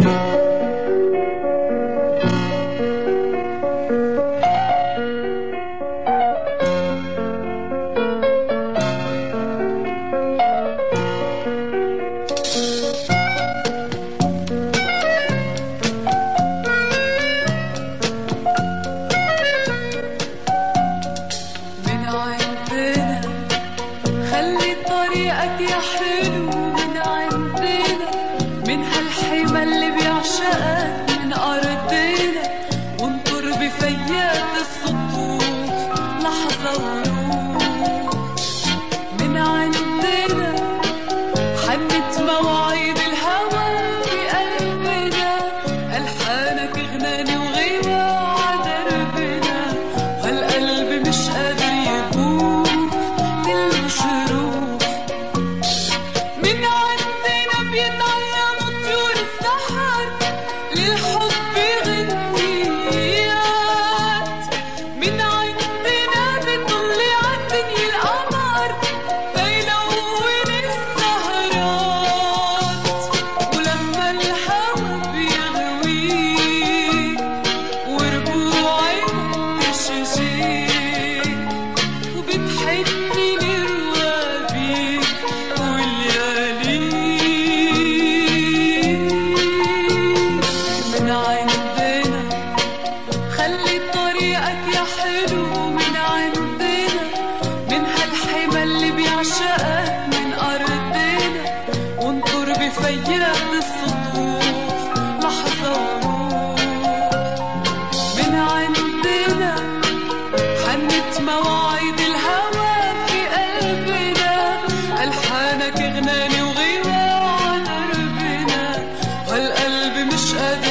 طريقك يا حلو من عندنا، من هالحمى اللي بيعشقك من أرضنا، وانطر بفيات السطوح لحظة وروح من عندنا. حنت مواعيد الهوى بقلبنا، ألحانك غناني وغيوة عدربنا، هالقلب مش قادر يبوح كله شروق. من عندنا بيتعلموا طيور السحر للحب غنيات، من عندنا بيطل عالدنيا القمر بيلون السهرات، ولما الهوى بيغويك وربوعك تشجيك وبتحني لروابيك والياليك. من عندنا خلي طريقك يا حلو من عندنا، من هالحمى اللي بيعشقك من أرضنا، وانطر بفيات السطوح لحظة وروح من عندنا. حنت مواعيد الهوى في قلبنا، ألحانك غناني وغيوة عدربنا، هالقلب مش قادر